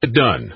Done.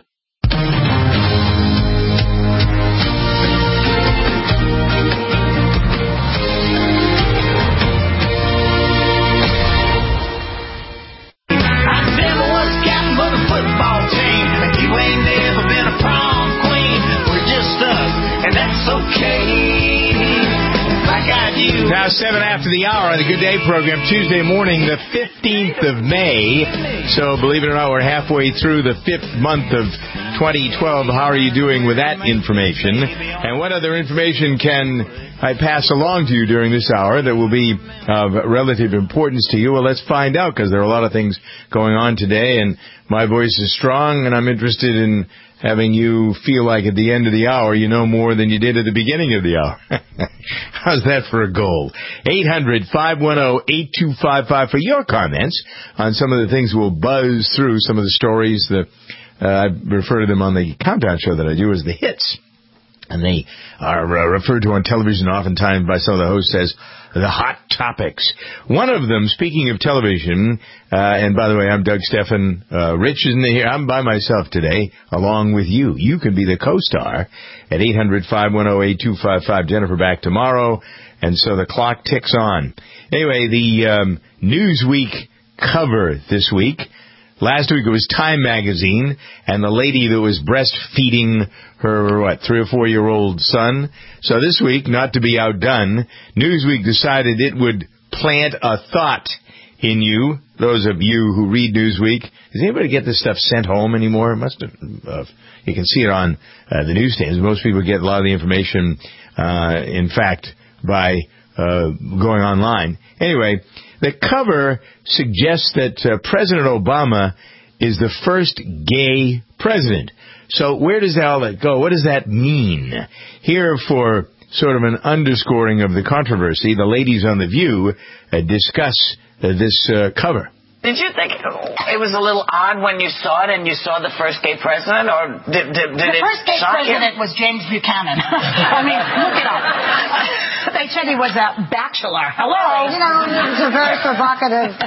Now 7 after the hour on the Good Day program, Tuesday morning, the 15th of May. So, believe it or not, we're halfway through the 5th month of 2012. How are you doing with that information? And what other information can I pass along to you during this hour that will be of relative importance to you? Well, let's find out, because there are a lot of things going on today, and my voice is strong, and I'm interested in having you feel like at the end of the hour you know more than you did at the beginning of the hour. How's that for a goal? 800-510-8255 for your comments on some of the things we'll buzz through, some of the stories that I refer to them on the countdown show that I do as the hits. And they are referred to on television oftentimes by some of the hosts as the hot topics. One of them, speaking of television, and by the way, I'm Doug Stephan. Rich isn't here. I'm by myself today, along with you. You can be the co-star at 800-510-8255. Jennifer back tomorrow, and so the clock ticks on. Anyway, the Newsweek cover this week. Last week it was Time magazine, and the lady that was breastfeeding her, 3 or 4 year old son. So this week, not to be outdone, Newsweek decided it would plant a thought in you, those of you who read Newsweek. Does anybody get this stuff sent home anymore? It must have. You can see it on the newsstands. Most people get a lot of the information, in fact, by going online. Anyway, the cover suggests that President Obama is the first gay president. So where does all that go? What does that mean? Here for sort of an underscoring of the controversy, the ladies on The View discuss this cover. Did you think it was a little odd when you saw it and you saw the first gay president, or did it shock you? The first gay president was James Buchanan. I mean, look it up. They said he was a bachelor. Hello. You know, it was a very provocative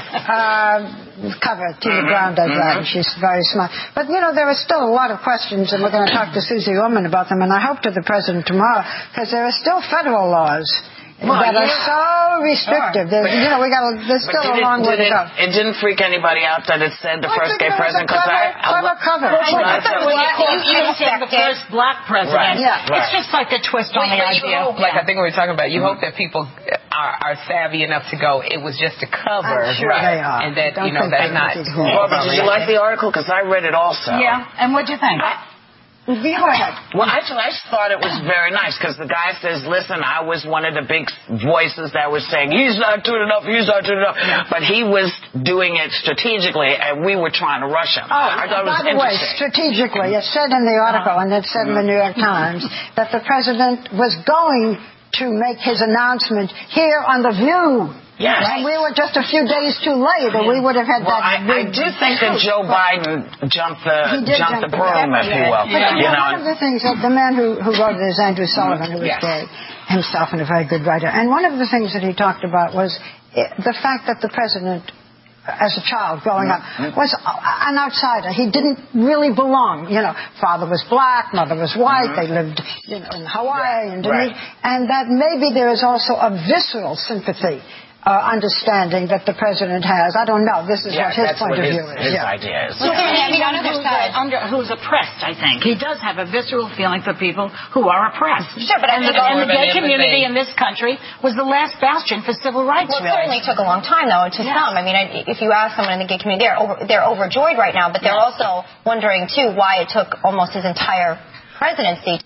cover. Tina Brown does that, and she's very smart. But, you know, there are still a lot of questions, and we're going to talk to Susie Orman about them, and I hope to the president tomorrow, because there are still federal laws that are so restrictive. There's still a long way to go. It didn't freak anybody out that it said the first gay president? Clever cover. I thought you said the first black president. Right. Yeah. It's just like a twist on the idea. Like I think we were talking about, you hope that people are savvy enough to go, it was just a cover. I'm sure they are. And that, that's not... Well, did you like the article? Because I read it also. Yeah. And what'd you think? Go ahead. Well, I just thought it was very nice, because the guy says, listen, I was one of the big voices that was saying, he's not doing enough. Yeah. But he was doing it strategically, and we were trying to rush him. I thought it was interesting. Strategically, it said in the article, and it said in the New York Times, that the president was going to make his announcement here on The View. Yes. And we were just a few days too late, or we would have had that. I do think that Joe Biden jumped the broom, if you will. But one of the things that the man who wrote it is Andrew Sullivan, who was gay himself and a very good writer. And one of the things that he talked about was the fact that the president, as a child growing up, was an outsider. He didn't really belong. Father was black, mother was white. They lived in Hawaii and that maybe there is also a visceral sympathy, understanding that the president has. I don't know. This is what his point of view is. His idea is. Well, on the other side, who's oppressed, I think. He does have a visceral feeling for people who are oppressed. Sure, but and the gay community in this country was the last bastion for civil rights. Well, it certainly took a long time, though, to some. I mean, if you ask someone in the gay community, they're overjoyed right now, but they're also wondering, too, why it took almost his entire presidency.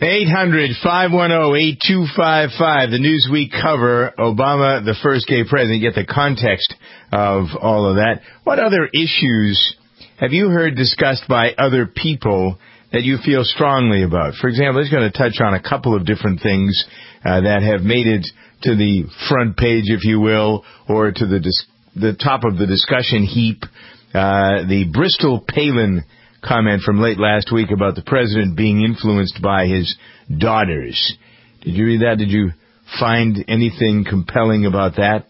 800-510-8255, the Newsweek cover, Obama, the first gay president. Get the context of all of that. What other issues have you heard discussed by other people that you feel strongly about? For example, I'm just going to touch on a couple of different things that have made it to the front page, if you will, or to the top of the discussion heap. The Bristol Palin comment from late last week about the president being influenced by his daughters. Did you read that? Did you find anything compelling about that?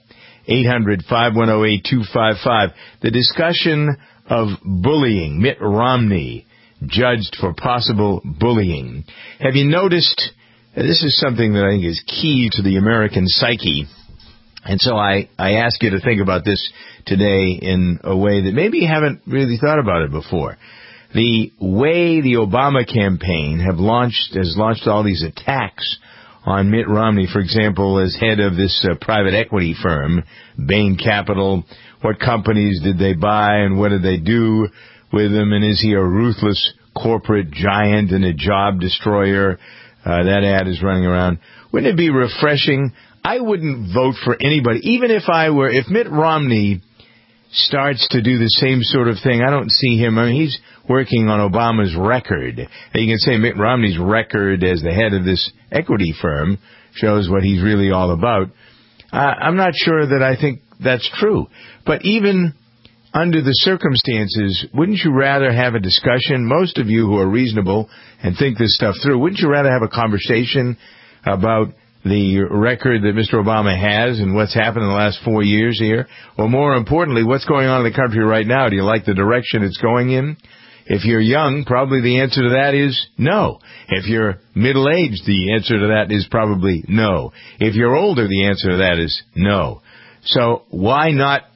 800-510-8255. The discussion of bullying. Mitt Romney judged for possible bullying. Have you noticed, this is something that I think is key to the American psyche, and so I ask you to think about this today in a way that maybe you haven't really thought about it before. The way the Obama campaign has launched all these attacks on Mitt Romney, for example, as head of this private equity firm, Bain Capital. What companies did they buy and what did they do with them? And is he a ruthless corporate giant and a job destroyer? That ad is running around. Wouldn't it be refreshing? I wouldn't vote for anybody, even if Mitt Romney starts to do the same sort of thing. I don't see him. I mean, he's working on Obama's record. And you can say Mitt Romney's record as the head of this equity firm shows what he's really all about. I'm not sure that I think that's true. But even under the circumstances, wouldn't you rather have a discussion? Most of you who are reasonable and think this stuff through, wouldn't you rather have a conversation about the record that Mr. Obama has and what's happened in the last 4 years here? Or more importantly, what's going on in the country right now? Do you like the direction it's going in? If you're young, probably the answer to that is no. If you're middle-aged, the answer to that is probably no. If you're older, the answer to that is no. So why not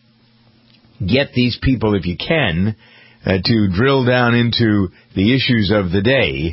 get these people, if you can, to drill down into the issues of the day?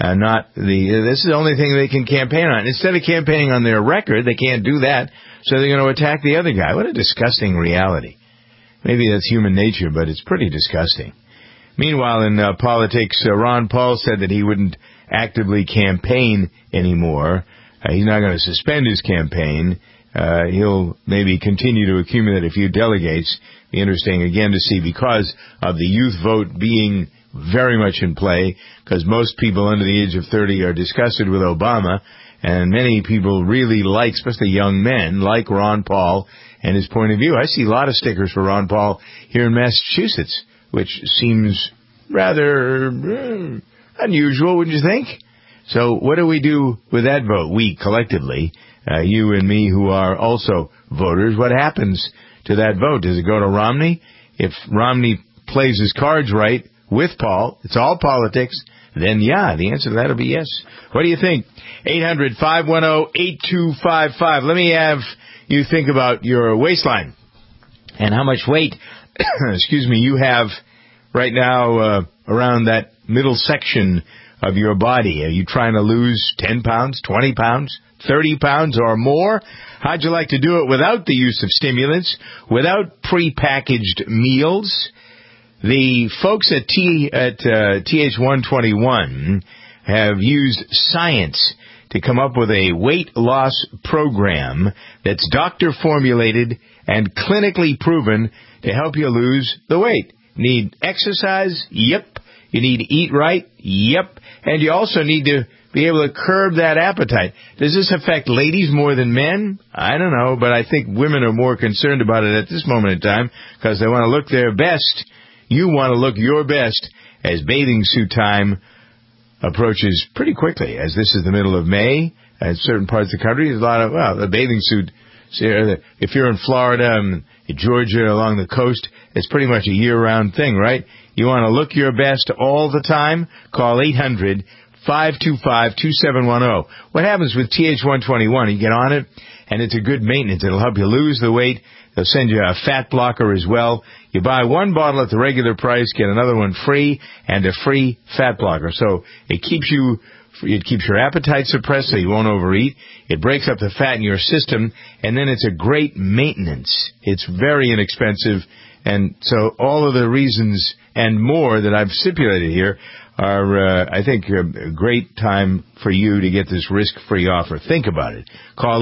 This is the only thing they can campaign on. Instead of campaigning on their record, they can't do that, so they're going to attack the other guy. What a disgusting reality. Maybe that's human nature, but it's pretty disgusting. Meanwhile, in politics, Ron Paul said that he wouldn't actively campaign anymore. He's not going to suspend his campaign. He'll maybe continue to accumulate a few delegates. Be interesting again to see, because of the youth vote being very much in play, because most people under the age of 30 are disgusted with Obama, and many people really like, especially young men, like Ron Paul and his point of view. I see a lot of stickers for Ron Paul here in Massachusetts, which seems rather unusual, wouldn't you think? So what do we do with that vote? We collectively, you and me who are also voters, what happens to that vote? Does it go to Romney? If Romney plays his cards right with Paul, it's all politics, then yeah, the answer to that will be yes. What do you think? 800-510-8255. Let me have you think about your waistline and how much weight you have right now around that middle section of your body. Are you trying to lose 10 pounds, 20 pounds, 30 pounds or more? How'd you like to do it without the use of stimulants, without prepackaged meals? The folks at TH121 have used science to come up with a weight loss program that's doctor formulated and clinically proven to help you lose the weight. Need exercise? Yep. You need to eat right? Yep. And you also need to be able to curb that appetite. Does this affect ladies more than men? I don't know, but I think women are more concerned about it at this moment in time because they want to look their best. You want to look your best as bathing suit time approaches pretty quickly, as this is the middle of May. In certain parts of the country, there's a lot of, the bathing suit. If you're in Florida and Georgia along the coast, it's pretty much a year-round thing, right? You want to look your best all the time? Call 800-525-2710. What happens with TH121? You get on it, and it's a good maintenance. It'll help you lose the weight. They'll send you a fat blocker as well. You buy one bottle at the regular price, get another one free, and a free fat blocker. So it keeps your appetite suppressed so you won't overeat. It breaks up the fat in your system, and then it's a great maintenance. It's very inexpensive, and so all of the reasons and more that I've stipulated here are, I think, a great time for you to get this risk-free offer. Think about it. Call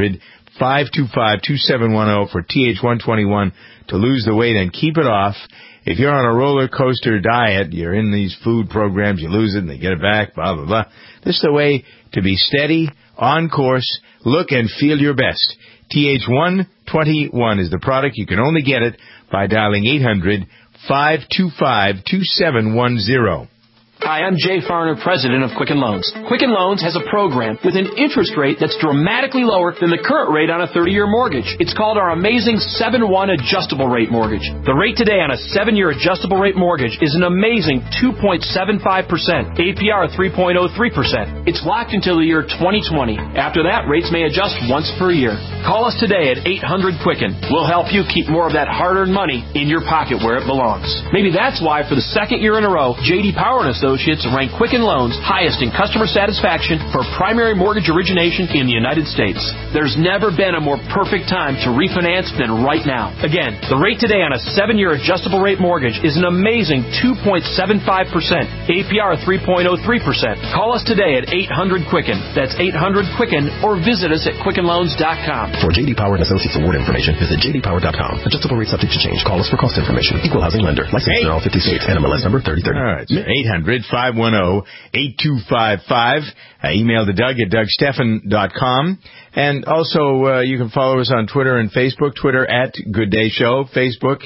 800-525-2710 for TH121 to lose the weight and keep it off. If you're on a roller coaster diet, you're in these food programs, you lose it and they get it back, blah, blah, blah. This is the way to be steady, on course, look and feel your best. TH121 is the product. You can only get it by dialing 800-525-2710. Hi, I'm Jay Farner, president of Quicken Loans. Quicken Loans has a program with an interest rate that's dramatically lower than the current rate on a 30-year mortgage. It's called our amazing 7-1 adjustable rate mortgage. The rate today on a 7-year adjustable rate mortgage is an amazing 2.75%, APR 3.03%. It's locked until the year 2020. After that, rates may adjust once per year. Call us today at 800-QUICKEN. We'll help you keep more of that hard-earned money in your pocket where it belongs. Maybe that's why for the second year in a row, J.D. Power & Associates ranked Quicken Loans highest in customer satisfaction for primary mortgage origination in the United States. There's never been a more perfect time to refinance than right now. Again, the rate today on a 7-year adjustable rate mortgage is an amazing 2.75%, APR 3.03%. Call us today at 800-QUICKEN. That's 800-QUICKEN, or visit us at QuickenLoans.com. For J.D. Power & Associates award information, visit jdpower.com. Adjustable rate subject to change. Call us for cost information. Equal housing lender. Licensed in all 50 states. NMLS number 3030. All right. 800-510-8255. Email to Doug at DougSteffen.com. And also, you can follow us on Twitter and Facebook. Twitter at Good Day Show. Facebook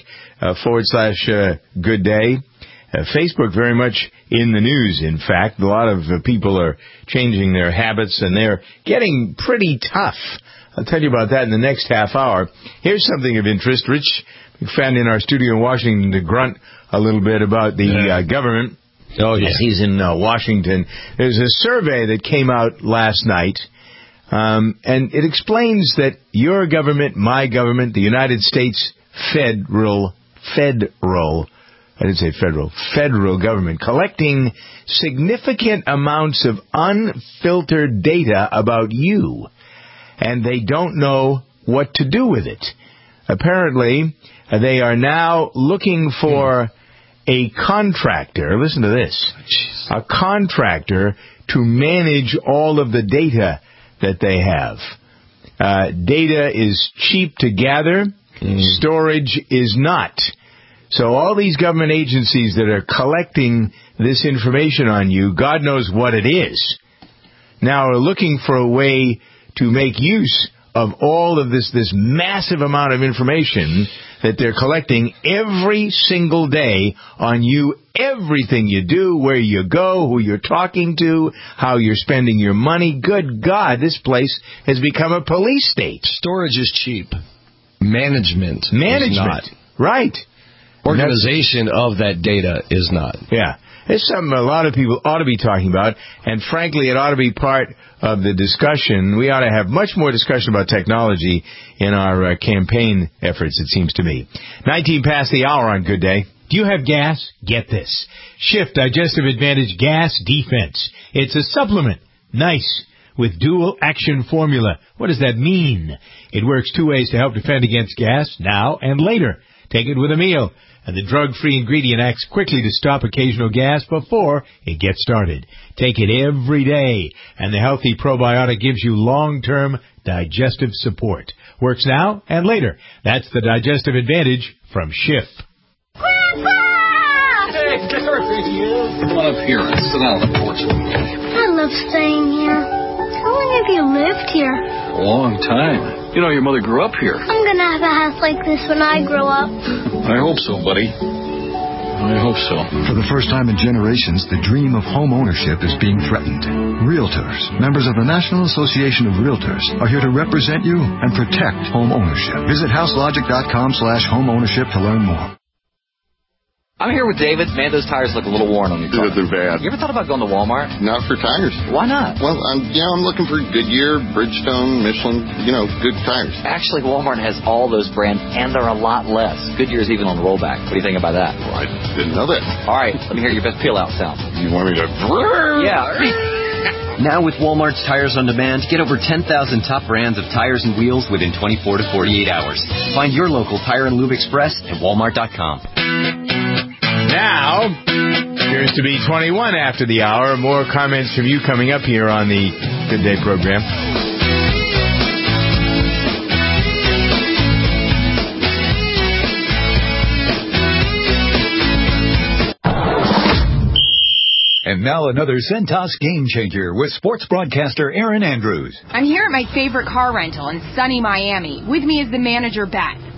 / Good Day. Facebook very much in the news, in fact. A lot of people are changing their habits, and they're getting pretty tough. I'll tell you about that in the next half hour. Here's something of interest. Rich McFadden in our studio in Washington to grunt a little bit about the government. Oh, yeah. He's in Washington. There's a survey that came out last night, and it explains that your government, my government, the United States federal government, collecting significant amounts of unfiltered data about you, and they don't know what to do with it. Apparently, they are now looking for a contractor, listen to this, a contractor to manage all of the data that they have. Data is cheap to gather, storage is not. So all these government agencies that are collecting this information on you, God knows what it is, now are looking for a way to make use of all of this massive amount of information that they're collecting every single day on you, everything you do, where you go, who you're talking to, how you're spending your money. Good God, this place has become a police state. Storage is cheap. Management is not. Right. Organization of that data is not. Yeah. It's something a lot of people ought to be talking about, and frankly, it ought to be part of the discussion. We ought to have much more discussion about technology in our campaign efforts, it seems to me. 19 past the hour on Good Day. Do you have gas? Get this. Shift Digestive Advantage Gas Defense. It's a supplement. Nice. With dual action formula. What does that mean? It works 2 ways to help defend against gas, now and later. Take it with a meal. And the drug-free ingredient acts quickly to stop occasional gas before it gets started. Take it every day, and the healthy probiotic gives you long-term digestive support. Works now and later. That's the Digestive Advantage from Schiff. Grandpa! Hey, there he is. Come on up here and sit down on the porch with me. I love staying here. How long have you lived here? A long time. You know, your mother grew up here. I'm gonna have a house like this when I grow up. I hope so, buddy. I hope so. For the first time in generations, the dream of home ownership is being threatened. Realtors, members of the National Association of Realtors, are here to represent you and protect home ownership. Visit houselogic.com/homeownership to learn more. I'm here with David. Man, those tires look a little worn on your car. They're bad. You ever thought about going to Walmart? Not for tires. Why not? Well, I'm looking for Goodyear, Bridgestone, Michelin, good tires. Actually, Walmart has all those brands, and they're a lot less. Goodyear's even on rollback. What do you think about that? Well, I didn't know that. All right, let me hear your best peel-out sound. You want me to... Yeah. Now with Walmart's Tires on Demand, get over 10,000 top brands of tires and wheels within 24 to 48 hours. Find your local Tire and Lube Express at walmart.com. Now, appears to be 21 after the hour. More comments from you coming up here on the Good Day program. And now another Centos game changer with sports broadcaster Erin Andrews. I'm here at my favorite car rental in sunny Miami. With me is the manager, Beth.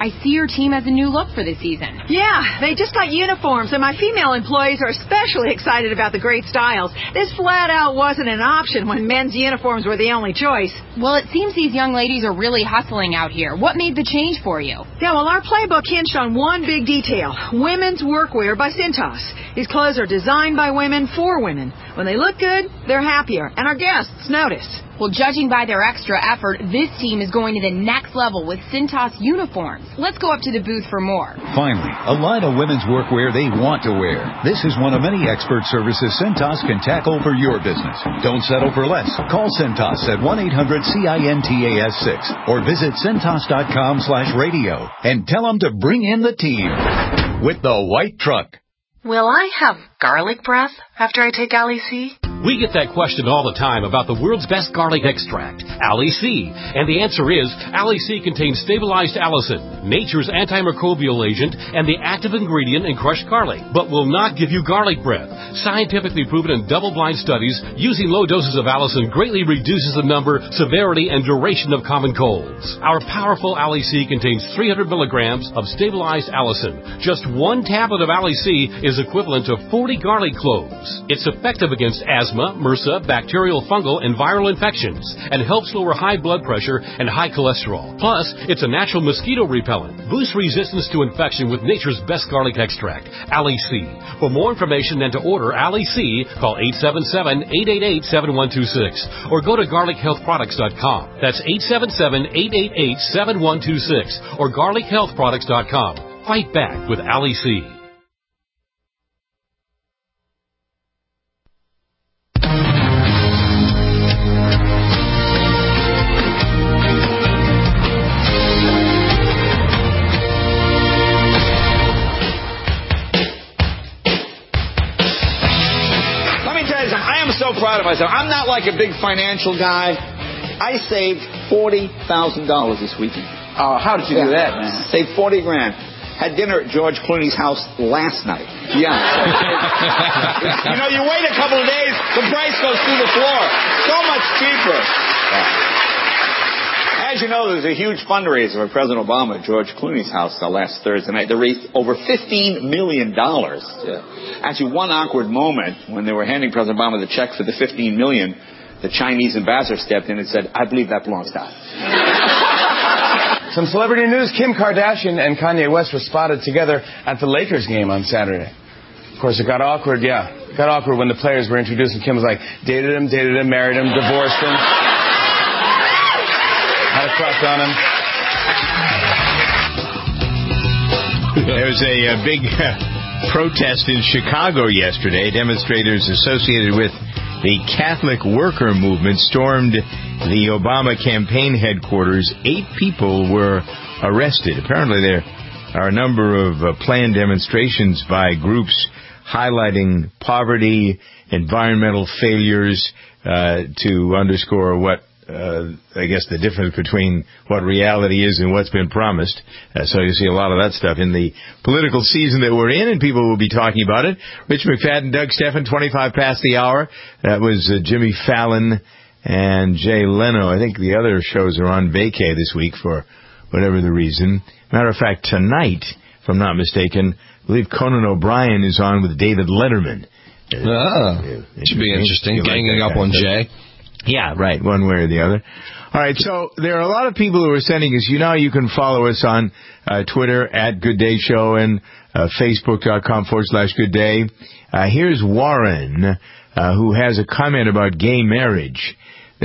I see your team has a new look for this season. Yeah, they just got uniforms, and my female employees are especially excited about the great styles. This flat out wasn't an option when men's uniforms were the only choice. Well, it seems these young ladies are really hustling out here. What made the change for you? Yeah, well, our playbook hinged on one big detail: women's workwear by Cintas. These clothes are designed by women for women. When they look good, they're happier, and our guests notice. Well, judging by their extra effort, this team is going to the next level with Cintas uniforms. Let's go up to the booth for more. Finally, a line of women's workwear they want to wear. This is one of many expert services Cintas can tackle for your business. Don't settle for less. Call Cintas at 1-800-CINTAS-6 or visit Cintas.com/radio and tell them to bring in the team with the white truck. Will I have garlic breath after I take Ali C? We get that question all the time about the world's best garlic extract, Ali C. And the answer is, Ali C contains stabilized allicin, nature's antimicrobial agent, and the active ingredient in crushed garlic, but will not give you garlic breath. Scientifically proven in double-blind studies, using low doses of allicin greatly reduces the number, severity, and duration of common colds. Our powerful Ali C contains 300 milligrams of stabilized allicin. Just one tablet of Ali C is equivalent to 40 garlic cloves. It's effective against asthma, MRSA, bacterial, fungal, and viral infections, and helps lower high blood pressure and high cholesterol. Plus, it's a natural mosquito repellent. Boosts resistance to infection with nature's best garlic extract, Ali C. For more information and to order Ali C, call 877-888-7126 or go to garlichealthproducts.com. That's 877-888-7126 or garlichealthproducts.com. Fight back with Ali C. So proud of myself. I'm not like a big financial guy. I saved $40,000 this weekend. Oh, how did you do that, man? Saved $40 grand. Had dinner at George Clooney's house last night. Yeah. You wait a couple of days, the price goes through the floor. So much cheaper. As you know, there's a huge fundraiser for President Obama at George Clooney's house last Thursday night. They raised over $15 million. Actually, one awkward moment when they were handing President Obama the check for the $15 million, the Chinese ambassador stepped in and said, "I believe that belongs to us." Some celebrity news. Kim Kardashian and Kanye West were spotted together at the Lakers game on Saturday. Of course, it got awkward, It got awkward when the players were introduced and Kim was like, dated him, married him, divorced him. Had a crush on him. There was a big protest in Chicago yesterday. Demonstrators associated with the Catholic worker movement stormed the Obama campaign headquarters. 8 people were arrested. Apparently there are a number of planned demonstrations by groups highlighting poverty, environmental failures, to underscore what I guess the difference between what reality is and what's been promised. So you see a lot of that stuff in the political season that we're in, and people will be talking about it. Rich McFadden, Doug Steffen, 25 past the hour. That was Jimmy Fallon and Jay Leno. I think the other shows are on vacay this week for whatever the reason. Matter of fact, tonight, if I'm not mistaken, I believe Conan O'Brien is on with David Letterman. Should be interesting. Ganging up on Jay. Yeah, right, one way or the other. All right, so there are a lot of people who are sending us. You can follow us on Twitter at Good Day Show and Facebook.com/Good Day. Here's Warren, who has a comment about gay marriage.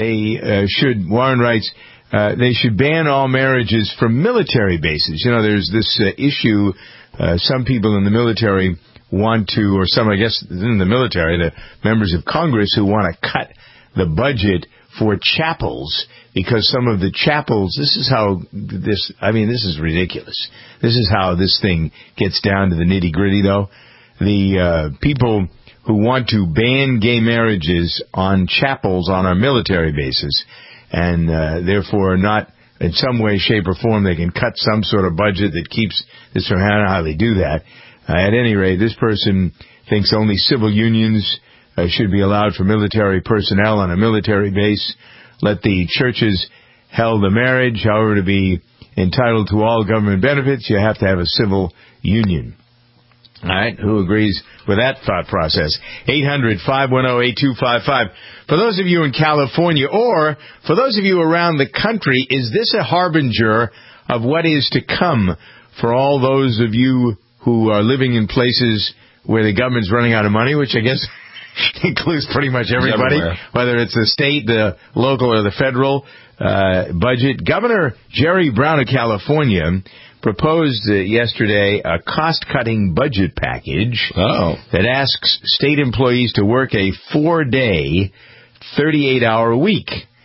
Warren writes, they should ban all marriages from military bases. There's this issue, some people in the military want to, or some, I guess, in the military, the members of Congress who want to cut the budget for chapels, because some of the chapels, this is ridiculous. This is how this thing gets down to the nitty-gritty, though. The people who want to ban gay marriages on chapels on our military bases, and therefore not in some way, shape, or form they can cut some sort of budget that keeps this from how they do that. At any rate, this person thinks only civil unions should be allowed for military personnel on a military base. Let the churches held the marriage, however, to be entitled to all government benefits, you have to have a civil union. All right, who agrees with that thought process? 800-510-8255. For those of you in California, or for those of you around the country, is this a harbinger of what is to come for all those of you who are living in places where the government's running out of money, which I guess includes pretty much everybody, whether it's the state, the local, or the federal budget? Governor Jerry Brown of California proposed yesterday a cost-cutting budget package that asks state employees to work a 4-day, 38-hour week.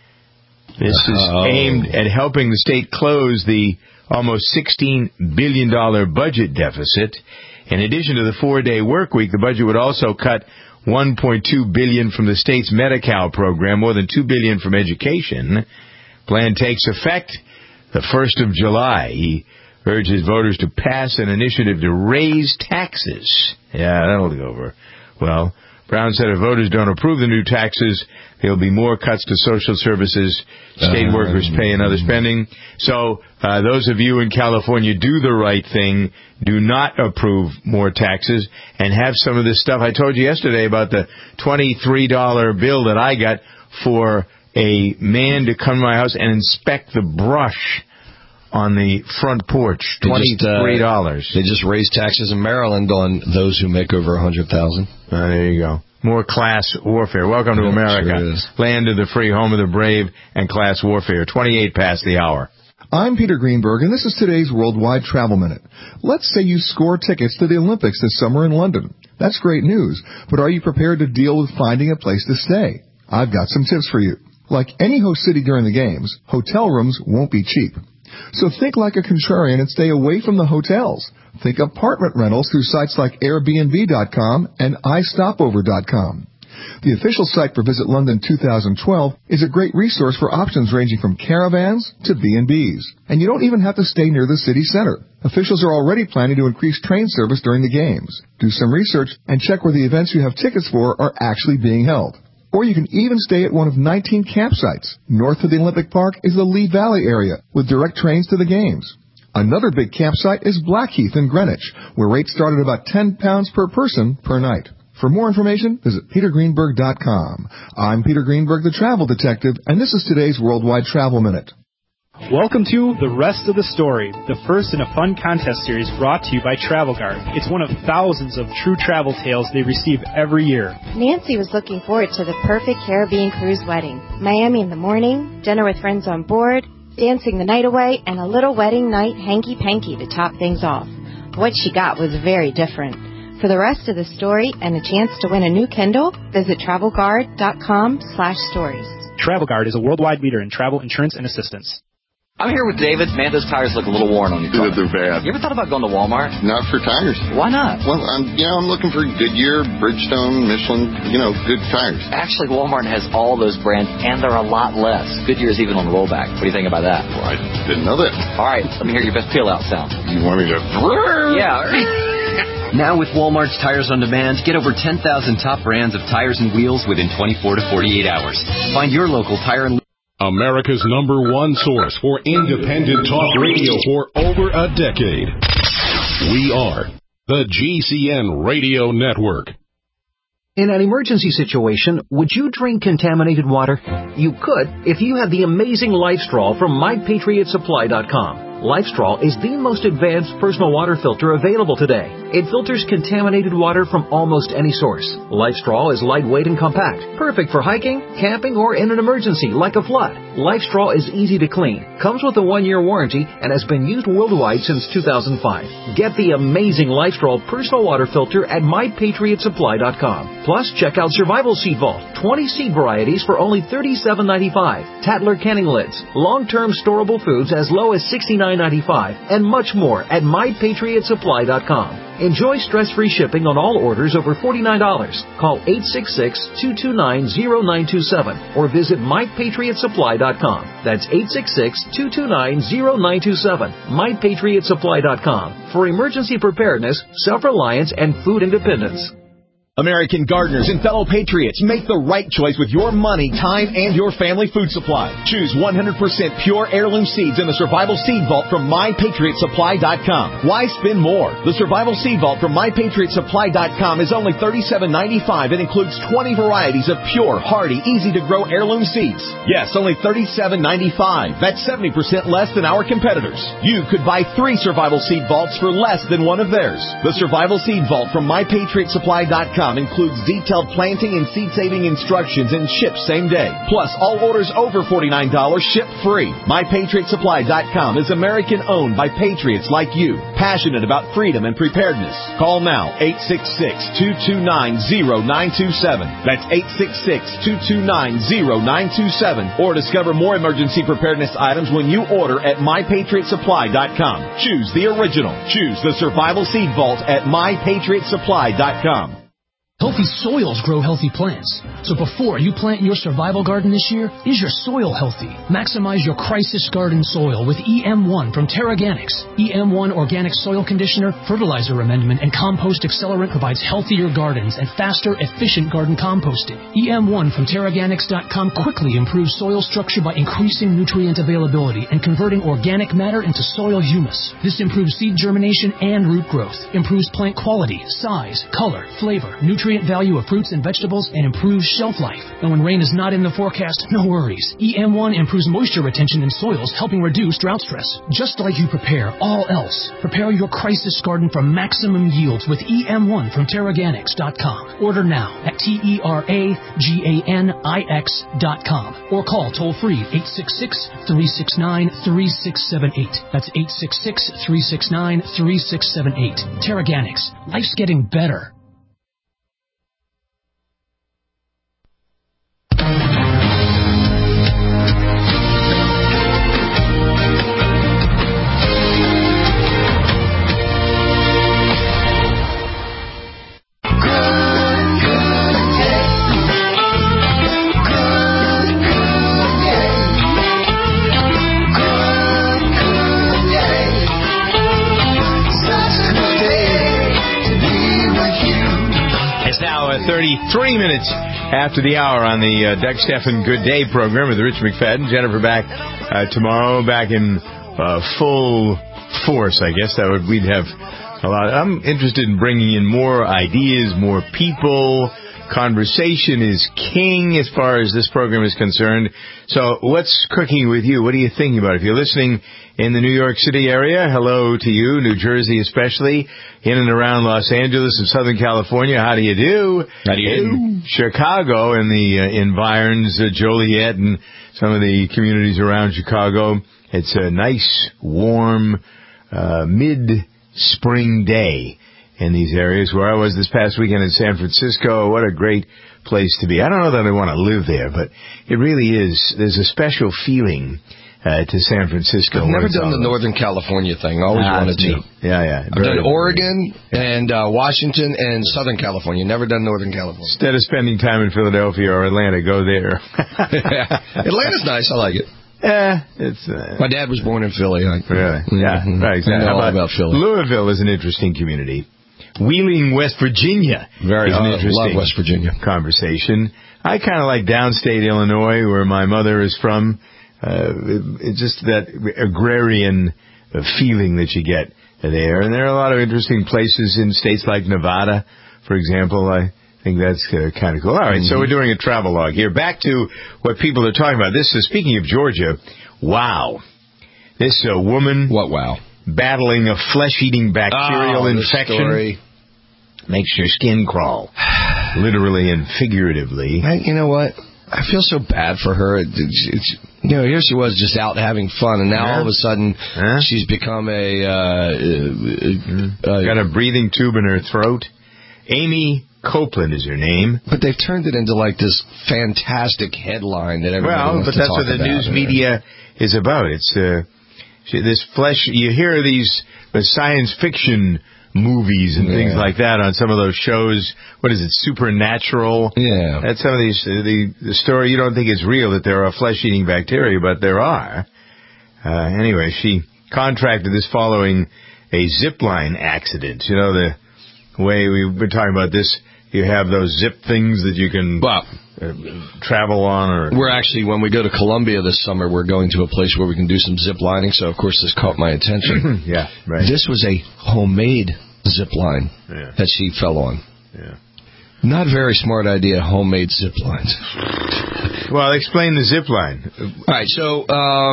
This is aimed at helping the state close the almost $16 billion budget deficit. In addition to the 4-day work week, the budget would also cut $1.2 billion from the state's Medi-Cal program, more than $2 billion from education. Plan takes effect the 1st of July. He urges voters to pass an initiative to raise taxes. Yeah, that'll go over well. Brown said if voters don't approve the new taxes, there'll be more cuts to social services, state workers' pay, and other spending. So those of you in California, do the right thing. Do not approve more taxes and have some of this stuff. I told you yesterday about the $23 bill that I got for a man to come to my house and inspect the brush on the front porch. $23. They just raised taxes in Maryland on those who make over $100,000. There you go. More class warfare. Welcome to America. Sure, land of the free, home of the brave, and class warfare. 28 past the hour. I'm Peter Greenberg, and this is today's Worldwide Travel Minute. Let's say you score tickets to the Olympics this summer in London. That's great news, but are you prepared to deal with finding a place to stay? I've got some tips for you. Like any host city during the games, hotel rooms won't be cheap. So think like a contrarian and stay away from the hotels. Think apartment rentals through sites like Airbnb.com and iStopover.com. The official site for Visit London 2012 is a great resource for options ranging from caravans to B&Bs. And you don't even have to stay near the city center. Officials are already planning to increase train service during the games. Do some research and check where the events you have tickets for are actually being held. Or you can even stay at one of 19 campsites. North of the Olympic Park is the Lee Valley area with direct trains to the games. Another big campsite is Blackheath in Greenwich, where rates start at about £10 per person per night. For more information, visit petergreenberg.com. I'm Peter Greenberg, the Travel Detective, and this is today's Worldwide Travel Minute. Welcome to The Rest of the Story, the first in a fun contest series brought to you by Travel Guard. It's one of thousands of true travel tales they receive every year. Nancy was looking forward to the perfect Caribbean cruise wedding. Miami in the morning, dinner with friends on board, dancing the night away, and a little wedding night hanky-panky to top things off. What she got was very different. For the rest of the story and a chance to win a new Kindle, visit TravelGuard.com/stories. Travel Guard is a worldwide leader in travel insurance and assistance. I'm here with David. Man, those tires look a little worn on your car. They're bad. You ever thought about going to Walmart? Not for tires. Why not? Well, I'm looking for Goodyear, Bridgestone, Michelin, good tires. Actually, Walmart has all those brands, and they're a lot less. Goodyear's even on rollback. What do you think about that? Well, I didn't know that. All right, let me hear your best peel-out sound. You want me to... Yeah. Now with Walmart's Tires on Demand, get over 10,000 top brands of tires and wheels within 24 to 48 hours. Find your local tire and... America's #1 source for independent talk radio for over a decade. We are the GCN Radio Network. In an emergency situation, would you drink contaminated water? You could if you had the amazing LifeStraw from MyPatriotSupply.com. LifeStraw is the most advanced personal water filter available today. It filters contaminated water from almost any source. LifeStraw is lightweight and compact, perfect for hiking, camping, or in an emergency like a flood. LifeStraw is easy to clean, comes with a 1-year warranty, and has been used worldwide since 2005. Get the amazing LifeStraw personal water filter at MyPatriotSupply.com. Plus, check out Survival Seed Vault, 20 seed varieties for only $37.95, Tatler canning lids, long-term storable foods as low as $69.95, and much more at MyPatriotSupply.com. Enjoy stress-free shipping on all orders over $49. Call 866-229-0927 or visit MyPatriotSupply.com. That's 866-229-0927. MyPatriotSupply.com for emergency preparedness, self-reliance, and food independence. American gardeners and fellow patriots, make the right choice with your money, time, and your family food supply. Choose 100% pure heirloom seeds in the Survival Seed Vault from MyPatriotSupply.com. Why spend more? The Survival Seed Vault from MyPatriotSupply.com is only $37.95 and includes 20 varieties of pure, hardy, easy-to-grow heirloom seeds. Yes, only $37.95. That's 70% less than our competitors. You could buy 3 Survival Seed Vaults for less than one of theirs. The Survival Seed Vault from MyPatriotSupply.com includes detailed planting and seed-saving instructions and ships same day. Plus, all orders over $49 ship free. MyPatriotSupply.com is American-owned by patriots like you, passionate about freedom and preparedness. Call now, 866-229-0927. That's 866-229-0927. Or discover more emergency preparedness items when you order at MyPatriotSupply.com. Choose the original. Choose the Survival Seed Vault at MyPatriotSupply.com. Healthy soils grow healthy plants. So before you plant your survival garden this year, is your soil healthy? Maximize your crisis garden soil with EM1 from Terraganics. EM1 Organic Soil Conditioner, Fertilizer Amendment, and Compost Accelerant provides healthier gardens and faster, efficient garden composting. EM1 from Terraganics.com quickly improves soil structure by increasing nutrient availability and converting organic matter into soil humus. This improves seed germination and root growth, improves plant quality, size, color, flavor, nutrient value of fruits and vegetables, and improves shelf life. And when rain is not in the forecast, no worries. EM1 improves moisture retention in soils, helping reduce drought stress. Just like you prepare all else, prepare your crisis garden for maximum yields with EM1 from Terraganics.com. Order now at TERAGANIX.com or call toll-free 866-369-3678. That's 866-369-3678. Terraganics. Life's getting better. It's now 33 minutes after the hour on the Doug Stephan Good Day program with Rich McFadden. Jennifer back tomorrow, back in full force, I guess. We'd have a lot. I'm interested in bringing in more ideas, more people. Conversation is king as far as this program is concerned. So what's cooking with you? What are you thinking about? If you're listening in the New York City area, hello to you. New Jersey especially. In and around Los Angeles and Southern California, how do you do? How do you do? Chicago and the environs, Joliet and some of the communities around Chicago. It's a nice, warm, mid-spring day in these areas. Where I was this past weekend in San Francisco, what a great place to be. I don't know that I want to live there, but it really is. There's a special feeling to San Francisco. I've never done the Northern California thing. I always wanted to. Yeah. I've done Oregon and Washington and Southern California. Never done Northern California. Instead of spending time in Philadelphia or Atlanta, go there. Atlanta's nice. I like it. It's my dad was born in Philly. Really? Yeah, right. Exactly. I know all about Philly. Louisville is an interesting community. Wheeling, West Virginia is an interesting love West Virginia conversation. I kind of like downstate Illinois, where my mother is from. It's just that agrarian feeling that you get there. And there are a lot of interesting places in states like Nevada, for example. I think that's kind of cool. All right, so we're doing a travelogue here. Back to what people are talking about. This is, speaking of Georgia, wow. This woman... What wow? Battling a flesh-eating bacterial infection. Story. Makes your skin crawl, literally and figuratively. You know what? I feel so bad for her. It's here she was just out having fun, and now all of a sudden she's become got a breathing tube in her throat. Amy Copeland is her name. But they've turned it into like this fantastic headline that everybody wants to talk about. Well, but that's what the news media is about. It's this flesh. You hear these science fiction movies and things like that on some of those shows. What is it, Supernatural? Yeah. That's some of these, the story, you don't think it's real that there are flesh-eating bacteria, but there are. Anyway, she contracted this following a zipline accident. You know, the way we've been talking about this You have those zip things that you can travel on. Or we're actually, when we go to Colombia this summer, we're going to a place where we can do some zip lining. So, of course, this caught my attention. Yeah, right. This was a homemade zip line that she fell on. Yeah. Not a very smart idea, homemade zip lines. Well, explain the zip line. All right, so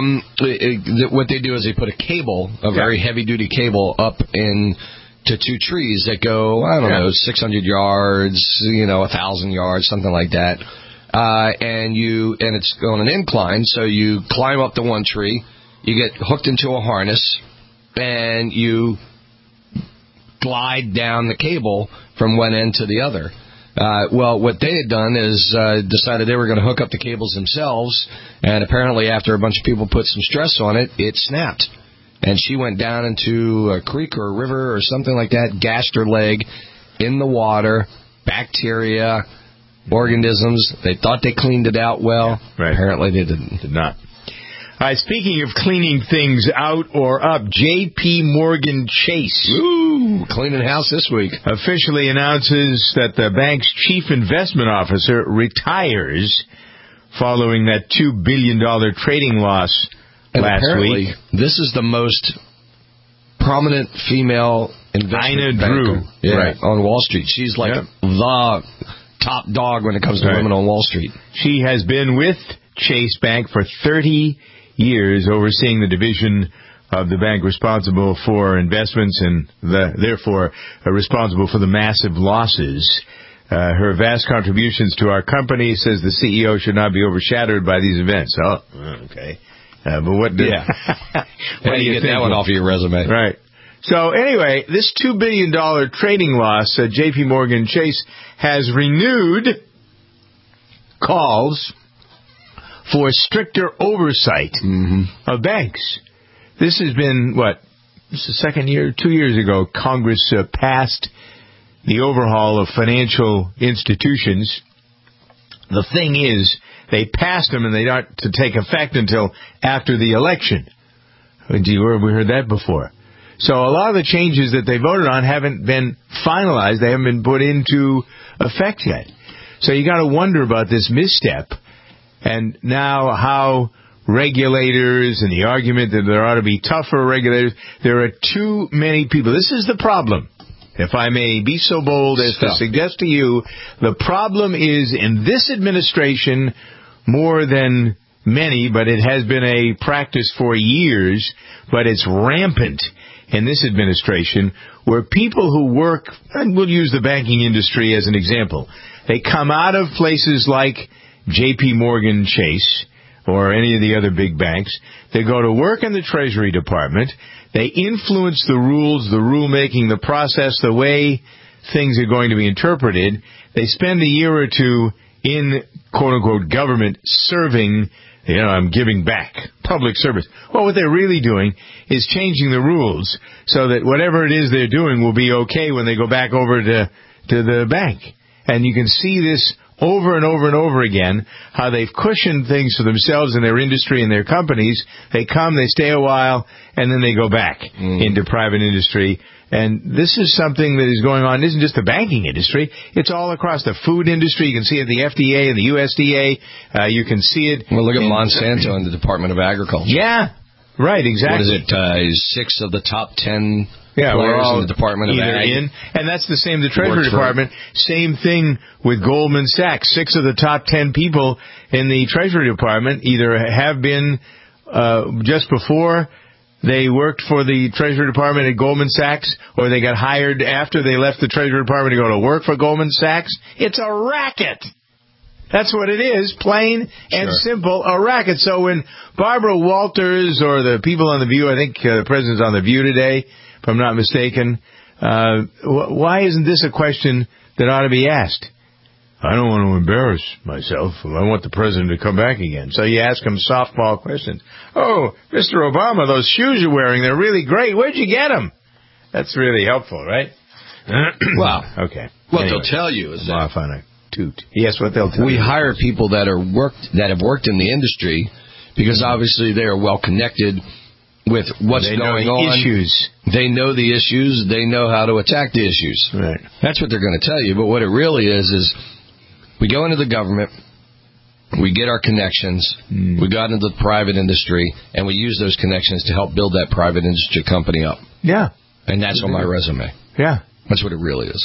what they do is they put a cable, a very heavy-duty cable, up into two trees that go, I don't know, 600 yards, 1,000 yards, something like that. And it's on an incline, so you climb up the one tree, you get hooked into a harness, and you glide down the cable from one end to the other. Well, what they had done is decided they were going to hook up the cables themselves, and apparently after a bunch of people put some stress on it, it snapped. And she went down into a creek or a river or something like that, gashed her leg in the water, bacteria, organisms. They thought they cleaned it out well. Yeah, right. Apparently they didn't. Did not. Speaking of cleaning things out or up, J.P. Morgan Chase. Ooh, cleaning house this week. Officially announces that the bank's chief investment officer retires following that $2 billion trading loss last week. This is the most prominent female investment banker on Wall Street. She's like the top dog when it comes to women on Wall Street. She has been with Chase Bank for 30 years, overseeing the division of the bank responsible for investments and therefore responsible for the massive losses. Her vast contributions to our company, says the CEO, should not be overshadowed by these events. Oh, okay. But what do you get that one off of your resume? Right. So anyway, this $2 billion trading loss, J.P. Morgan Chase has renewed calls for stricter oversight of banks. This has been, this is the second year, 2 years ago, Congress passed the overhaul of financial institutions. The thing is, they passed them and they aren't to take effect until after the election. We heard that before. So a lot of the changes that they voted on haven't been finalized. They haven't been put into effect yet. So you got to wonder about this misstep. And now how regulators and the argument that there ought to be tougher regulators, there are too many people. This is the problem. If I may be so bold as to suggest to you, the problem is in this administration more than many, but it has been a practice for years, but it's rampant in this administration, where people who work, and we'll use the banking industry as an example, they come out of places like J.P. Morgan Chase or any of the other big banks. They go to work in the Treasury Department. They influence the rules, the rulemaking, the process, the way things are going to be interpreted. They spend a year or two in, quote-unquote, government serving, I'm giving back, public service. Well, what they're really doing is changing the rules so that whatever it is they're doing will be okay when they go back over to the bank. And you can see this over and over and over again, how they've cushioned things for themselves and their industry and their companies. They come, they stay a while, and then they go back into private industry. And this is something that is going on. It isn't just the banking industry. It's all across the food industry. You can see it at the FDA and the USDA. You can see it. Well, look at Monsanto and the Department of Agriculture. Yeah, right, exactly. What is it? 6 of the top 10 players in the Department of Ag. And that's the same, the Treasury Department. Same thing with Goldman Sachs. 6 of the top 10 people in the Treasury Department either have been just before they worked for the Treasury Department at Goldman Sachs, or they got hired after they left the Treasury Department to go to work for Goldman Sachs. It's a racket. That's what it is, plain and simple, a racket. So when Barbara Walters or the people on The View, I think the president's on The View today, if I'm not mistaken, why isn't this a question that ought to be asked? I don't want to embarrass myself. I want the president to come back again. So you ask him softball questions. Oh, Mr. Obama, those shoes you're wearing, they're really great. Where'd you get them? That's really helpful, right? Well, okay. What they'll tell you is that yes, what they'll tell you. We hire people that have worked in the industry because obviously they are well connected with what's going on. Issues. They know the issues. They know how to attack the issues. Right. That's what they're going to tell you. But what it really is we go into the government, we get our connections, we got into the private industry, and we use those connections to help build that private industry company up. Yeah. And that's on my resume. Yeah. That's what it really is.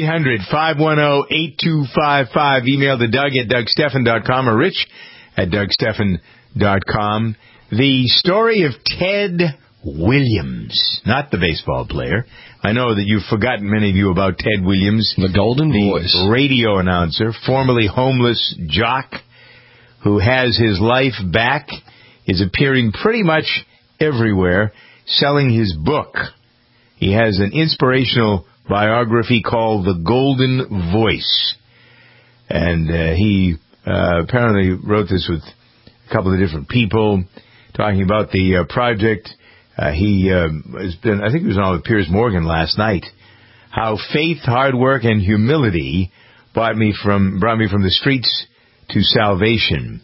800-510-8255. Email to Doug at DougStephan.com or Rich at DougStephan.com. The story of Ted Williams, not the baseball player. I know that you've forgotten, many of you, about Ted Williams. The Golden Voice. Radio announcer, formerly homeless jock, who has his life back, is appearing pretty much everywhere, selling his book. He has an inspirational biography called The Golden Voice. And he apparently wrote this with a couple of different people, talking about the project. He has been, I think he was on with Piers Morgan last night, how faith, hard work, and humility brought me from the streets to salvation.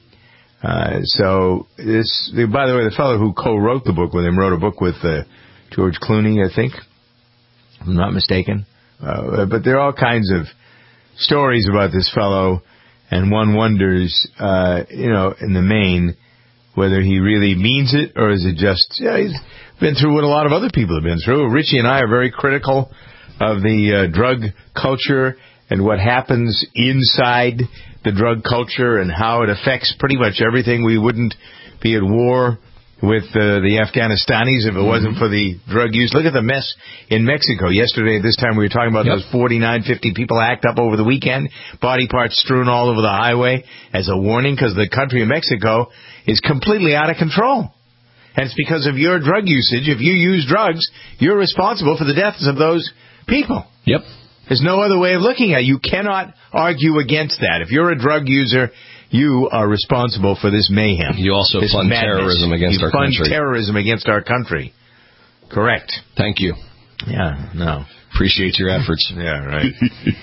So this, by the way, the fellow who co-wrote the book with him wrote a book with George Clooney, I think, if I'm not mistaken. But there are all kinds of stories about this fellow, and one wonders, in the main, whether he really means it, or is it just, he's been through what a lot of other people have been through. Richie and I are very critical of the drug culture and what happens inside the drug culture and how it affects pretty much everything. We wouldn't be at war with the Afghanistanis if it wasn't for the drug use. Look at the mess in Mexico. Yesterday, at this time, we were talking about those 49, 50 people act up over the weekend, body parts strewn all over the highway as a warning, because the country of Mexico is completely out of control. And it's because of your drug usage. If you use drugs, you're responsible for the deaths of those people. Yep. There's no other way of looking at it. You cannot argue against that. If you're a drug user, you are responsible for this mayhem. You also fund terrorism against our country. You fund terrorism against our country. Correct. Thank you. Yeah, no. Appreciate your efforts. Yeah, right.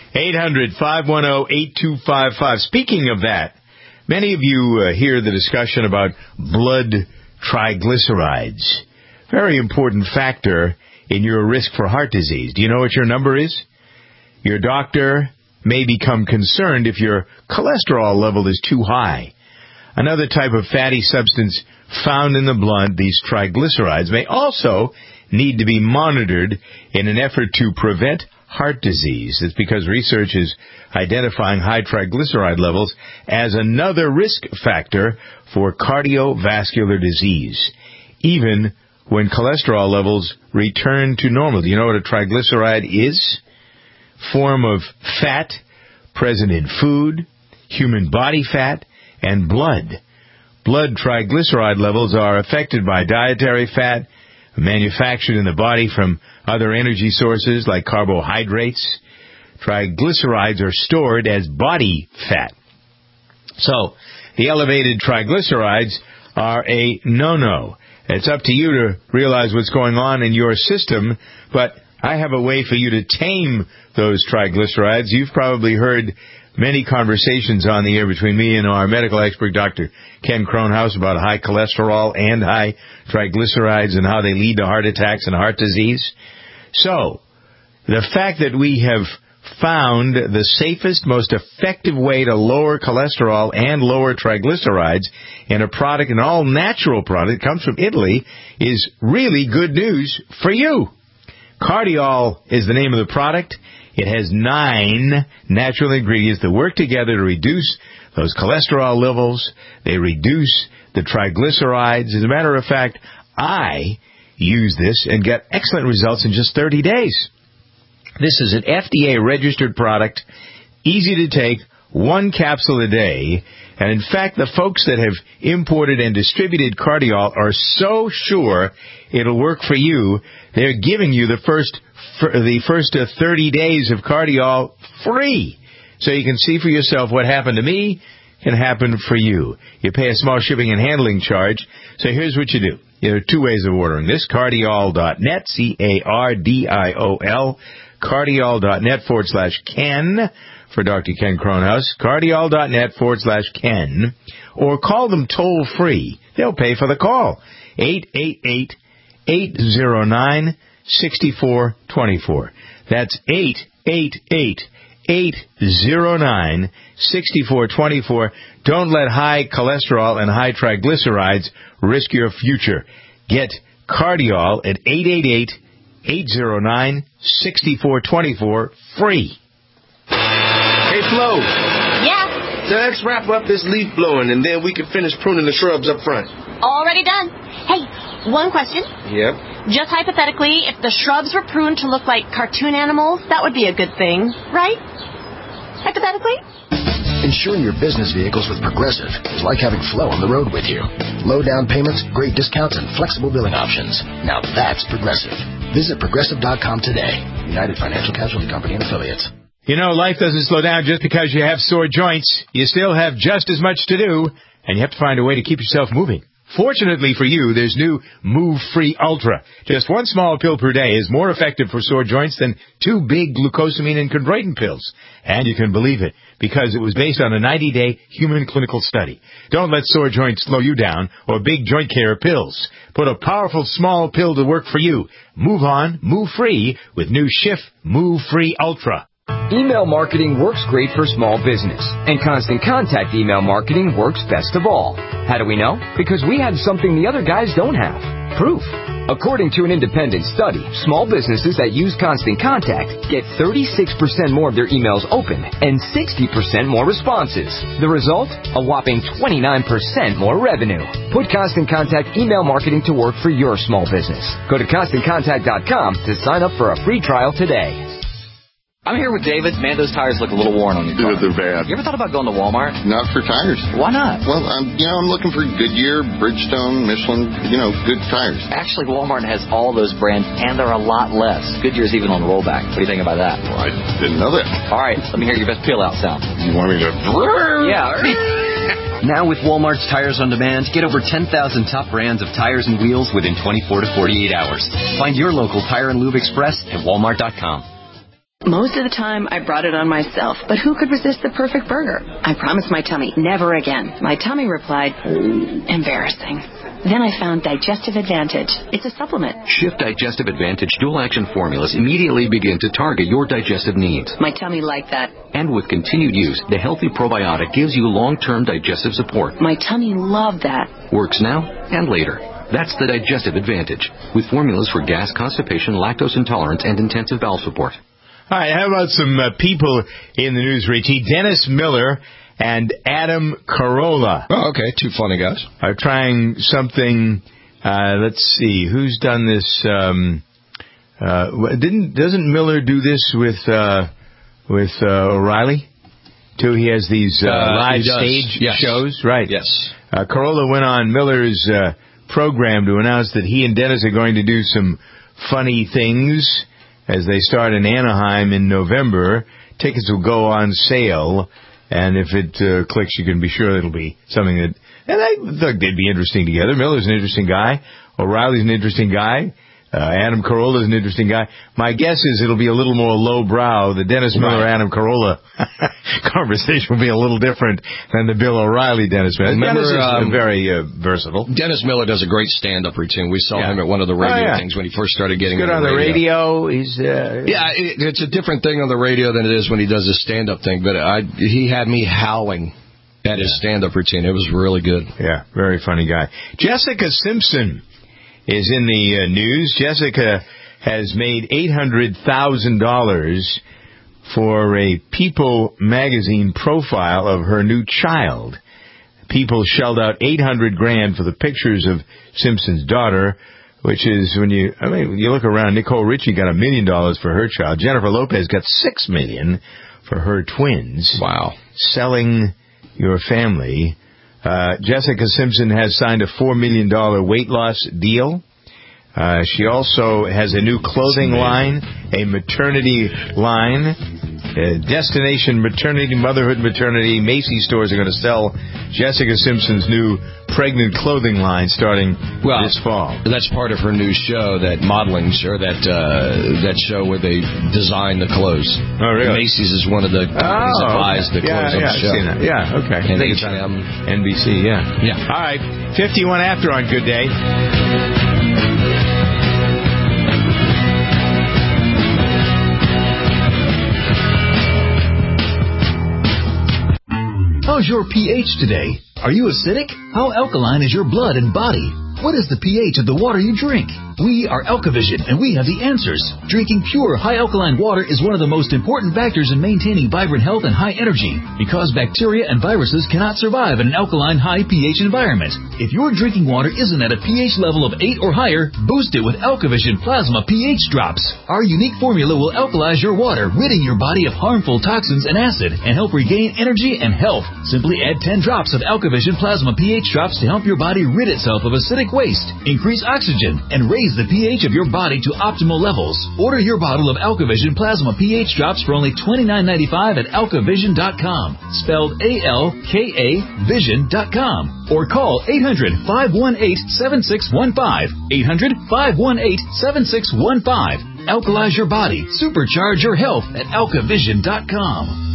800-510-8255. Speaking of that, many of you hear the discussion about blood triglycerides. Very important factor in your risk for heart disease. Do you know what your number is? Your doctor may become concerned if your cholesterol level is too high. Another type of fatty substance found in the blood, these triglycerides, may also need to be monitored in an effort to prevent heart disease. It's because research is identifying high triglyceride levels as another risk factor for cardiovascular disease, even when cholesterol levels return to normal. Do you know what a triglyceride is? Form of fat present in food, human body fat, and blood. Blood triglyceride levels are affected by dietary fat manufactured in the body from other energy sources like carbohydrates. Triglycerides are stored as body fat. So, the elevated triglycerides are a no-no. It's up to you to realize what's going on in your system, but I have a way for you to tame those triglycerides. You've probably heard many conversations on the air between me and our medical expert, Dr. Ken Kronhaus, about high cholesterol and high triglycerides and how they lead to heart attacks and heart disease. So, the fact that we have found the safest, most effective way to lower cholesterol and lower triglycerides in a product, an all-natural product, comes from Italy, is really good news for you. Cardiol is the name of the product. It has 9 natural ingredients that work together to reduce those cholesterol levels. They reduce the triglycerides. As a matter of fact, I use this and get excellent results in just 30 days. This is an FDA-registered product, easy to take, 1 capsule a day. And in fact, the folks that have imported and distributed Cardiol are so sure it'll work for you, they're giving you the first 30 days of Cardiol free. So you can see for yourself what happened to me can happen for you. You pay a small shipping and handling charge. So here's what you do. There are 2 ways of ordering this. Cardiol.net, C-A-R-D-I-O-L, Cardiol.net/Ken for Dr. Ken Kronhaus, Cardiol.net/Ken, or call them toll free. They'll pay for the call. 888-809-6424. That's 888-809-6424. Don't let high cholesterol and high triglycerides risk your future. Get Cardiol at 888-809-6424 free. Hey, Flo. Yeah? Let's wrap up this leaf blowing, and then we can finish pruning the shrubs up front. Already done. Hey, one question. Yep. Just hypothetically, if the shrubs were pruned to look like cartoon animals, that would be a good thing, right? Hypothetically? Insuring your business vehicles with Progressive is like having Flo on the road with you. Low down payments, great discounts, and flexible billing options. Now that's Progressive. Visit Progressive.com today. United Financial Casualty Company and Affiliates. You know, life doesn't slow down just because you have sore joints. You still have just as much to do, and you have to find a way to keep yourself moving. Fortunately for you, there's new Move Free Ultra. Just one small pill per day is more effective for sore joints than 2 big glucosamine and chondroitin pills. And you can believe it, because it was based on a 90-day human clinical study. Don't let sore joints slow you down or big joint care pills. Put a powerful small pill to work for you. Move on, move free with new Schiff Move Free Ultra. Email marketing works great for small business, and Constant Contact email marketing works best of all. How do we know? Because we have something the other guys don't have. Proof. According to an independent study, small businesses that use Constant Contact get 36% more of their emails open and 60% more responses. The result? A whopping 29% more revenue. Put Constant Contact email marketing to work for your small business. Go to ConstantContact.com to sign up for a free trial today. I'm here with David. Man, those tires look a little worn on your car. They're bad. You ever thought about going to Walmart? Not for tires. Why not? Well, I'm looking for Goodyear, Bridgestone, Michelin, good tires. Actually, Walmart has all those brands, and they're a lot less. Goodyear's even on rollback. What do you think about that? Well, I didn't know that. All right, let me hear your best peel-out sound. You want me to... Yeah. Now with Walmart's Tires on Demand, get over 10,000 top brands of tires and wheels within 24 to 48 hours. Find your local Tire and Lube Express at Walmart.com. Most of the time, I brought it on myself, but who could resist the perfect burger? I promised my tummy, never again. My tummy replied, embarrassing. Then I found Digestive Advantage. It's a supplement. Shift Digestive Advantage dual-action formulas immediately begin to target your digestive needs. My tummy liked that. And with continued use, the Healthy Probiotic gives you long-term digestive support. My tummy loved that. Works now and later. That's the Digestive Advantage, with formulas for gas, constipation, lactose intolerance, and intensive bowel support. All right, how about some people in the news, Richie? Dennis Miller and Adam Carolla. Oh, okay. 2 funny guys. Are trying something, let's see, who's done this? Doesn't Miller do this with O'Reilly? Too, he has these live stage shows, right? Yes. Carolla went on Miller's program to announce that he and Dennis are going to do some funny things as they start in Anaheim in November. Tickets will go on sale, and if it clicks, you can be sure it'll be something that... And I thought they'd be interesting together. Miller's an interesting guy. O'Reilly's an interesting guy. Adam Carolla's an interesting guy. My guess is it'll be a little more lowbrow. The Dennis Miller, Adam Carolla conversation will be a little different than the Bill O'Reilly Dennis Miller. Dennis is very versatile. Dennis Miller does a great stand-up routine. We saw him at one of the radio things when he first started getting good on the radio. He's it's a different thing on the radio than it is when he does his stand-up thing. But he had me howling at his stand-up routine. It was really good. Yeah, very funny guy. Jessica Simpson is in the news. Jessica has made $800,000 for a People magazine profile of her new child. People shelled out $800,000 for the pictures of Simpson's daughter, which is when you look around. Nicole Richie got $1 million for her child. Jennifer Lopez got $6 million for her twins. Wow! Selling your family. Jessica Simpson has signed a $4 million weight loss deal. She also has a new clothing line, a maternity line, Destination Maternity, Motherhood Maternity. Macy's stores are going to sell Jessica Simpson's new pregnant clothing line starting this fall. That's part of her new show, that modeling show, that show where they design the clothes. Oh, really? Macy's is one of the companies that buys the clothes on the show. I've seen that. Yeah, okay. And H&M. NBC, yeah. All right, 51 after on Good Day. How's your pH today? Are you acidic? How alkaline is your blood and body? What is the pH of the water you drink? We are Alkavision, and we have the answers. Drinking pure, high alkaline water is one of the most important factors in maintaining vibrant health and high energy, because bacteria and viruses cannot survive in an alkaline, high pH environment. If your drinking water isn't at a pH level of 8 or higher, boost it with Alkavision Plasma pH Drops. Our unique formula will alkalize your water, ridding your body of harmful toxins and acid, and help regain energy and health. Simply add 10 drops of Alkavision Plasma pH Drops to help your body rid itself of acidic waste, increase oxygen, and raise the pH of your body to optimal levels. Order your bottle of Alkavision Plasma pH Drops for only $29.95 at alkavision.com, spelled A-L-K-A vision.com, or call 800-518-7615, 800-518-7615. Alkalize your body, supercharge your health at alkavision.com.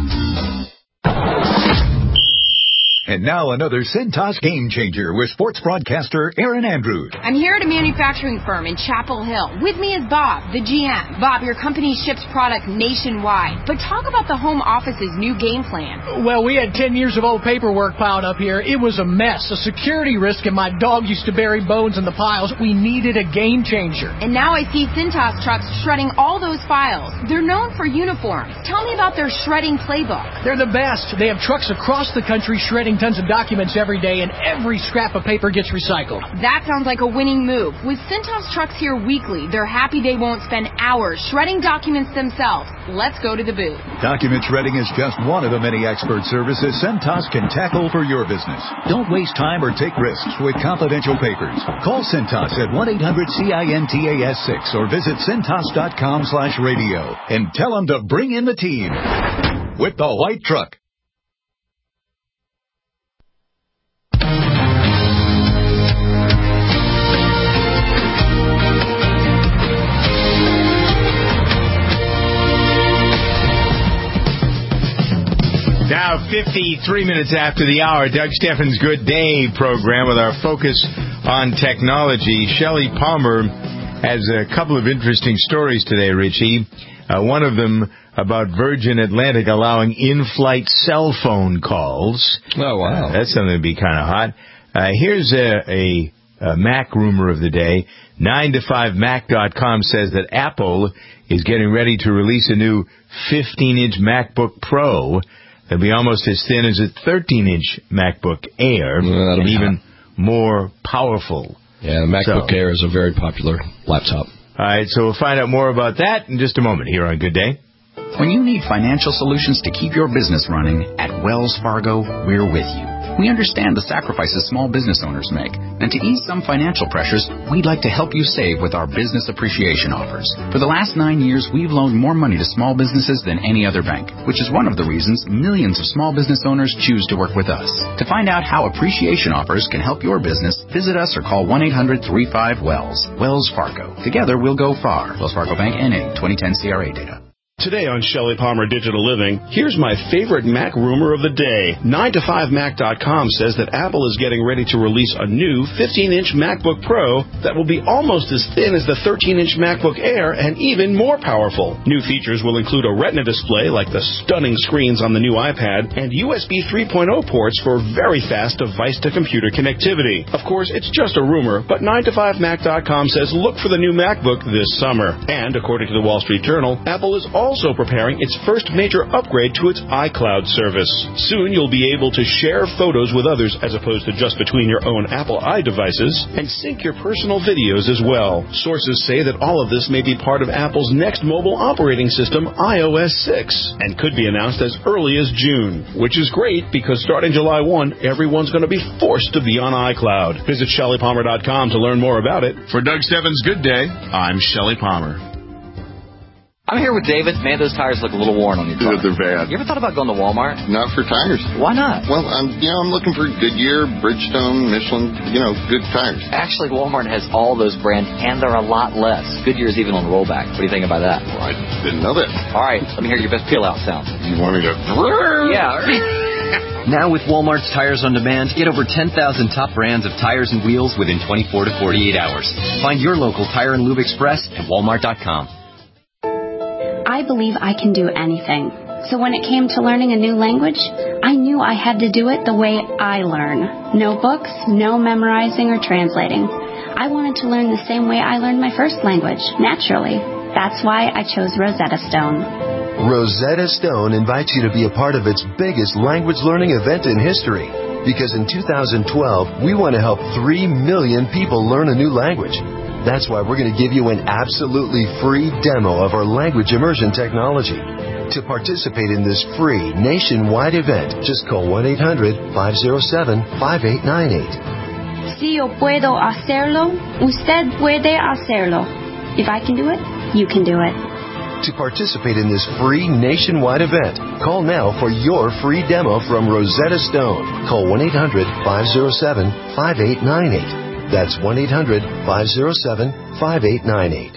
And now another Cintas game changer with sports broadcaster Erin Andrews. I'm here at a manufacturing firm in Chapel Hill. With me is Bob, the GM. Bob, your company ships product nationwide. But talk about the home office's new game plan. Well, we had 10 years of old paperwork piled up here. It was a mess, a security risk, and my dog used to bury bones in the piles. We needed a game changer. And now I see Cintas trucks shredding all those files. They're known for uniforms. Tell me about their shredding playbook. They're the best. They have trucks across the country shredding tons of documents every day, and every scrap of paper gets recycled. That sounds like a winning move. With Cintas trucks here weekly, they're happy they won't spend hours shredding documents themselves. Let's go to the booth. Document shredding is just one of the many expert services Cintas can tackle for your business. Don't waste time or take risks with confidential papers. Call Cintas at 1-800-CINTAS6 or visit cintas.com/radio and tell them to bring in the team with the white truck. Now, 53 minutes after the hour, Doug Steffens' Good Day program with our focus on technology. Shelley Palmer has a couple of interesting stories today, Richie. One of them about Virgin Atlantic allowing in-flight cell phone calls. Oh, wow. That's something to be kind of hot. Here's a Mac rumor of the day. 9to5Mac.com says that Apple is getting ready to release a new 15-inch MacBook Pro. It'll be almost as thin as a 13-inch MacBook Air, and even more powerful. Yeah, the MacBook Air is a very popular laptop. All right, so we'll find out more about that in just a moment here on Good Day. When you need financial solutions to keep your business running, at Wells Fargo, we're with you. We understand the sacrifices small business owners make, and to ease some financial pressures, we'd like to help you save with our business appreciation offers. For the last 9 years, we've loaned more money to small businesses than any other bank, which is one of the reasons millions of small business owners choose to work with us. To find out how appreciation offers can help your business, visit us or call 1-800-35-WELLS. Wells Fargo. Together, we'll go far. Wells Fargo Bank, N.A., 2010 CRA data. Today on Shelley Palmer Digital Living, here's my favorite Mac rumor of the day. 9to5Mac.com says that Apple is getting ready to release a new 15-inch MacBook Pro that will be almost as thin as the 13-inch MacBook Air and even more powerful. New features will include a Retina display like the stunning screens on the new iPad and USB 3.0 ports for very fast device-to-computer connectivity. Of course, it's just a rumor, but 9to5Mac.com says look for the new MacBook this summer. And according to the Wall Street Journal, Apple is also preparing its first major upgrade to its iCloud service. Soon you'll be able to share photos with others as opposed to just between your own Apple iDevices and sync your personal videos as well. Sources say that all of this may be part of Apple's next mobile operating system, iOS 6, and could be announced as early as June, which is great because starting July 1, everyone's going to be forced to be on iCloud. Visit ShelleyPalmer.com to learn more about it. For Doug Steffens' Good Day, I'm Shelley Palmer. I'm here with David. Man, those tires look a little worn on your car. They're bad. You ever thought about going to Walmart? Not for tires. Why not? Well, I'm looking for Goodyear, Bridgestone, Michelin, good tires. Actually, Walmart has all those brands, and they're a lot less. Goodyear's even on rollback. What do you think about that? Well, I didn't know that. All right, let me hear your best peel-out sound. You want me to... Yeah. Now with Walmart's Tires on Demand, get over 10,000 top brands of tires and wheels within 24 to 48 hours. Find your local Tire and Lube Express at walmart.com. I believe I can do anything. So when it came to learning a new language, I knew knew I had to do it the way I learn. No books, no memorizing or translating. I wanted to learn the same way I learned my first language, naturally. That's why I chose Rosetta Stone. Rosetta Stone invites you to be a part of its biggest language learning event in history. Because in 2012, we want to help 3 million people learn a new language. That's why we're going to give you an absolutely free demo of our language immersion technology. To participate in this free nationwide event, just call 1-800-507-5898. Si yo puedo hacerlo, usted puede hacerlo. If I can do it, you can do it. To participate in this free nationwide event, call now for your free demo from Rosetta Stone. Call 1-800-507-5898. That's 1-800-507-5898.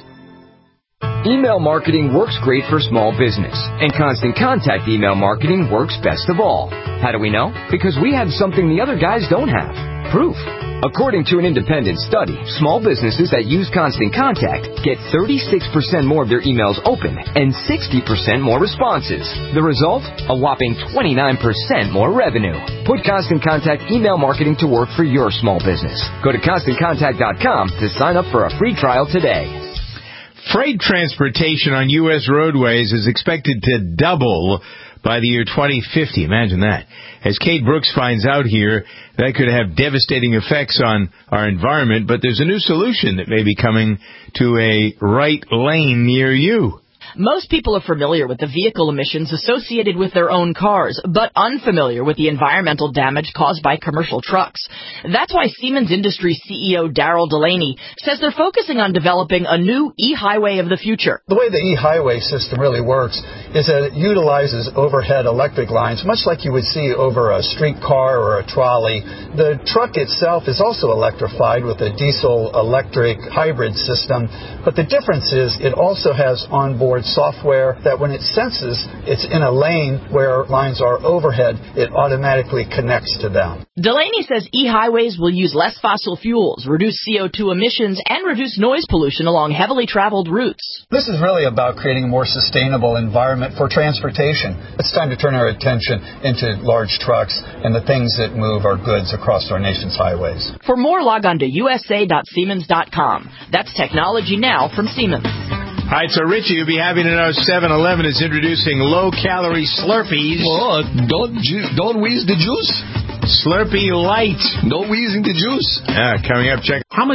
Email marketing works great for small business, and Constant Contact email marketing works best of all. How do we know? Because we have something the other guys don't have. Proof. According to an independent study, small businesses that use Constant Contact get 36% more of their emails open and 60% more responses. The result? A whopping 29% more revenue. Put Constant Contact email marketing to work for your small business. Go to ConstantContact.com to sign up for a free trial today. Freight transportation on U.S. roadways is expected to double by the year 2050. Imagine that. As Kate Brooks finds out here, that could have devastating effects on our environment, but there's a new solution that may be coming to a right lane near you. Most people are familiar with the vehicle emissions associated with their own cars, but unfamiliar with the environmental damage caused by commercial trucks. That's why Siemens Industries CEO Daryl Delaney says they're focusing on developing a new e-highway of the future. The way the e-highway system really works is that it utilizes overhead electric lines, much like you would see over a streetcar or a trolley. The truck itself is also electrified with a diesel-electric hybrid system, but the difference is it also has onboard software that when it senses it's in a lane where lines are overhead, it automatically connects to them. Delaney says e-highways will use less fossil fuels, reduce CO2 emissions, and reduce noise pollution along heavily traveled routes. This is really about creating a more sustainable environment for transportation. It's time to turn our attention into large trucks and the things that move our goods across our nation's highways. For more, log on to usa.siemens.com. That's technology now from Siemens. All right, so Richie, you'll be happy to know 7-Eleven is introducing low-calorie Slurpees. Oh, don't wheeze the juice. Slurpee Light. No wheezing the juice. Coming up, check. How much